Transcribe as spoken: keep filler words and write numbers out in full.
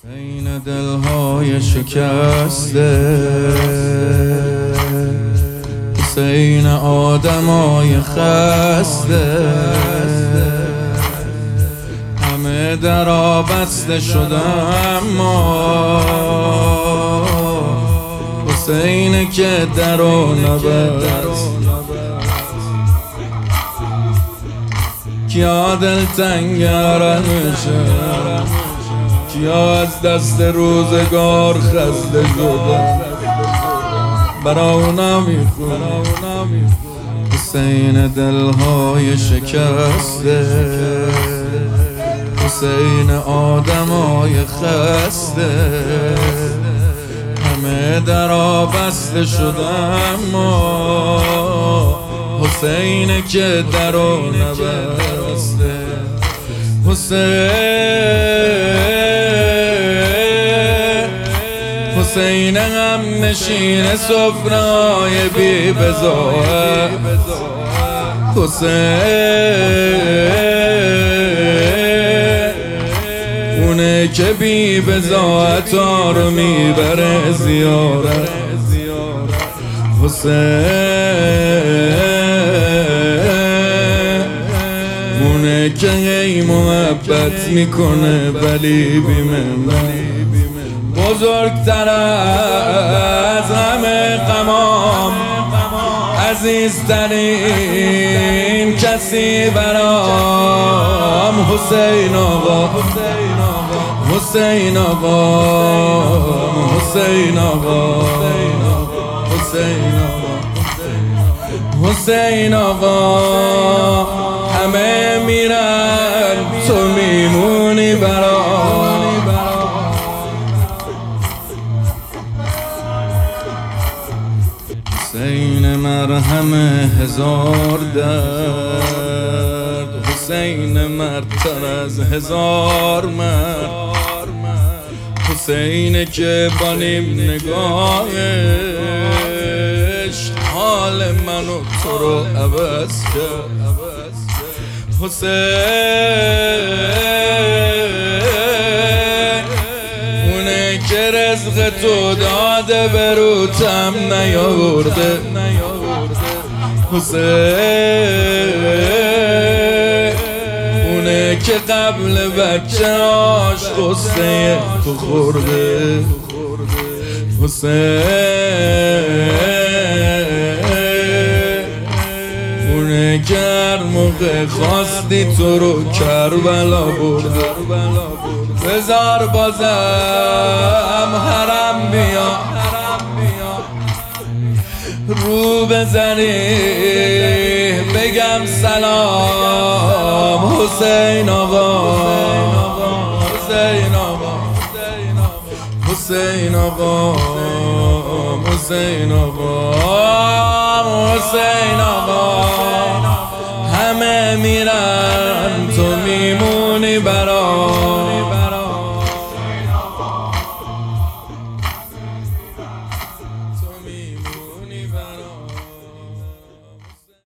بین دلهای شکسته حسین آدمای خسته همه درا بسته شده، اما حسین که درو نبست. کیا دلتنگر میشه، کیا از دست روزگار خسته شده، برا اونا میخونم حسین دلهای شکسته، حسین آدمای خسته همه درا بسته شده، اما حسین که درو نبسته. حسین حسین غم نشین سفره‌های بی بضاعت، حسین اونه که بی بضاعت ها رو میبره زیارت، حسین اونه که هی محبت میکنه ولی بیمه بزرگتر از همه غمام، عزیزترین کسی برام حسین آقا، حسین آقا، حسین آقا، حسین آقا، حسین آقا. همه میرن تو میمونی برام، حسین مرهم هزار درد، حسین مردتر از هزار مرد، حسین که با نیم نگاهش حال منو تو رو عوض کرد، حسین اونه که رزق تو داده بروتم نیاورده، حسین اونه که قبل بچه هاش قصه تو خورده، حسین اونه که هر موقع خواستی تو رو کربلا برده. بذار بازم حرم بیا رو بزنی بگم سلام حسین آقا، حسین آقا، حسین آقا، حسین آقا، حسین آقا. همه میرن تو میمونی برام.